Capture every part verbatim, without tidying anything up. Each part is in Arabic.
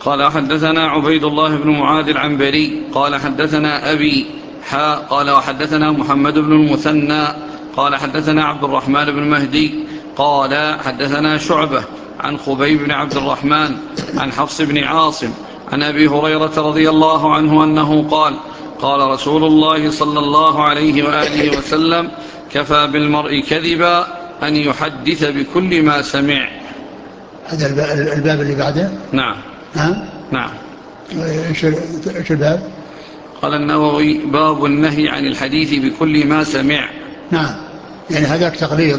قال حدثنا عبيد الله بن معاذ العنبري قال حدثنا أبي حاء قال وحدثنا محمد بن المثنى قال حدثنا عبد الرحمن بن مهدي قال حدثنا شعبة عن خبيب بن عبد الرحمن عن حفص بن عاصم عن أبي هريرة رضي الله عنه أنه قال قال رسول الله صلى الله عليه وآله وسلم كفى بالمرء كذبا أن يحدث بكل ما سمع. هذا الباب اللي بعده. نعم. ها؟ نعم. ايش الباب؟ قال النووي باب النهي عن الحديث بكل ما سمع. نعم، يعني هذاك تقليد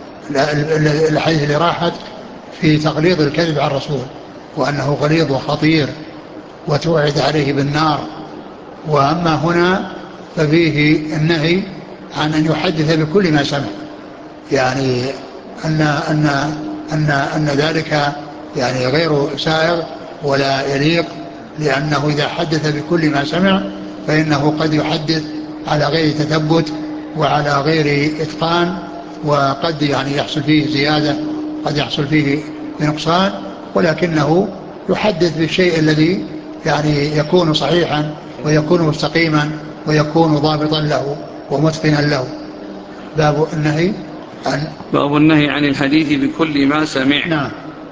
الحديث اللي راحت في تقليد الكذب على الرسول، وأنه غليظ وخطير وتوعد عليه بالنار. وأما هنا ففيه النهي عن أن يحدث بكل ما سمع، يعني أن, أن, أن, أن ذلك يعني غير سائغ ولا يليق، لأنه إذا حدث بكل ما سمع فإنه قد يحدث على غير تثبت وعلى غير إتقان، وقد يعني يحصل فيه زيادة، قد يحصل فيه نقصان، ولكنه يحدث بالشيء الذي يعني يكون صحيحا ويكون مستقيما ويكون ضابطا له ومتقنا له. باب النهي عن باب النهي عن الحديث بكل ما سمع. نعم.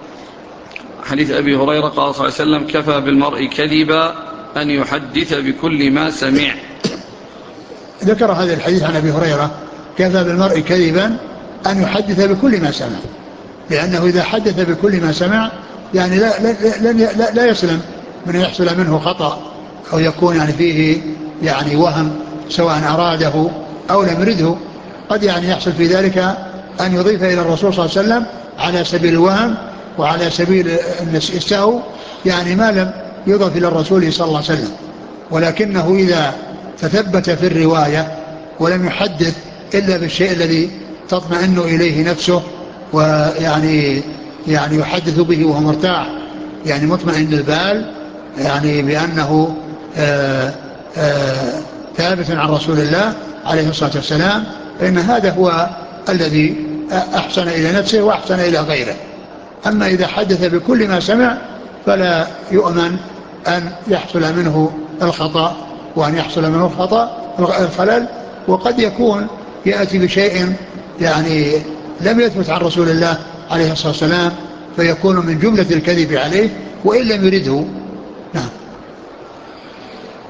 حديث أبي هريرة قال صلى الله عليه وسلم كفى بالمرء كذبا أن يحدث بكل ما سمع. ذكر هذا الحديث عن أبي هريرة كفى بالمرء كذبا أن يحدث بكل ما سمع، لأنه إذا حدث بكل ما سمع يعني لا, لا, لا, لا, لا يسلم من يحصل منه خطأ أو يكون يعني فيه يعني وهم، سواء أراده أو لم يرده. قد يعني يحصل في ذلك أن يضيف إلى الرسول صلى الله عليه وسلم على سبيل الوهم وعلى سبيل السهو يعني ما لم يضف إلى الرسول صلى الله عليه وسلم. ولكنه إذا تثبت في الرواية ولم يحدث إلا بالشيء الذي تطمئن إليه نفسه، ويعني يعني يحدث به وهو مرتاح يعني مطمئن البال، يعني بأنه آآ آآ ثابت عن رسول الله عليه الصلاة والسلام، فإن هذا هو الذي أحسن إلى نفسه وأحسن إلى غيره. أما إذا حدث بكل ما سمع فلا يؤمن أن يحصل منه الخطأ وأن يحصل منه الخطأ الخلل، وقد يكون يأتي بشيء يعني لم يثبت عن رسول الله عليه الصلاة والسلام فيكون من جملة الكذب عليه وإن لم يرده. نعم.